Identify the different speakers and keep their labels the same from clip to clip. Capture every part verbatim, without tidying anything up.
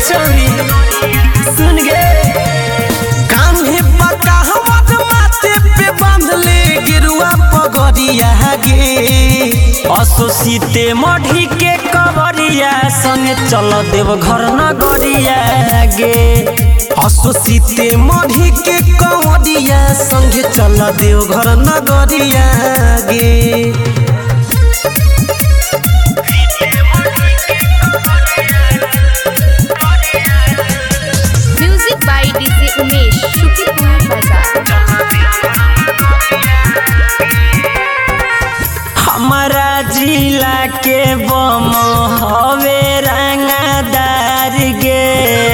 Speaker 1: छोरी सुन गे कान्हे पका हमर माथे पे बांधले गिरुआ पगड़िया गे असोसीते मढ़ी के कवरिया संगे चल देव घर नगरिया गे असोसीते मढ़ी के कवरिया संगे चल देव घर नगरिया गे
Speaker 2: music by DJ Umesh Shukipur बाजार।
Speaker 1: हमारा जिला के बम हवे रंगदार गे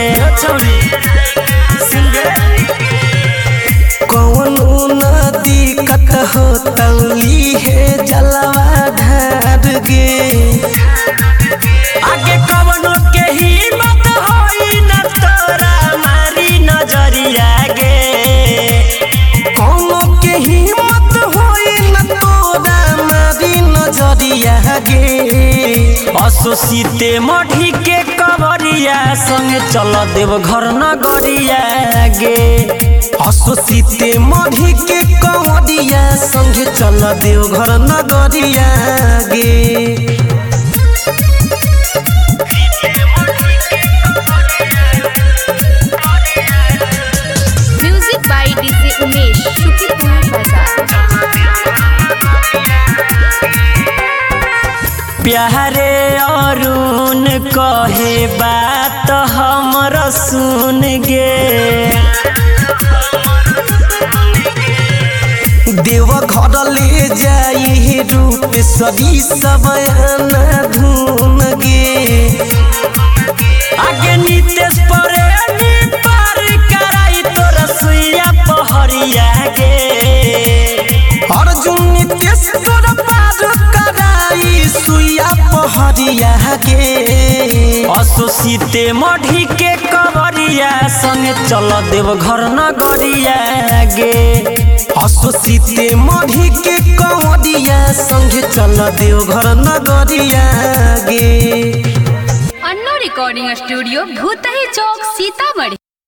Speaker 1: कौन न दिक्कत हो तौली है जलवा ढार गे आगे कवनो के हिम्मत होई न तोरा मारी नजरिया गे कौनो के हिम्मत होई न तोरा मारी नजरिया गे असोसीते मढ़ी के कवरिया संगे चल देव घर नगरिया गे असोसीते मढ़ी के कवरिया संगे चल देव घर नगरिया गे
Speaker 2: music by DJ Umesh Shukipur बाजार।
Speaker 1: प्यारे अरुण कहे बात हमर सुन गे देव घर ले जाई रूप सभी सब धुन गे आगे नितेश प्रेमी पार कराई तोर सुइया पहरिया गे अर्जुन नितेश तोर पार कराई सुइया पहरिया गे असोसीते मढ़ी के कवरिया संगे चल देव घर नगरिया गे असोसीते मढ़ी के कवरिया संगे चल देव घर नगरिया गे
Speaker 2: अन्नो रिकॉर्डिंग स्टूडियो भूतही चौक सीतामढ़ी।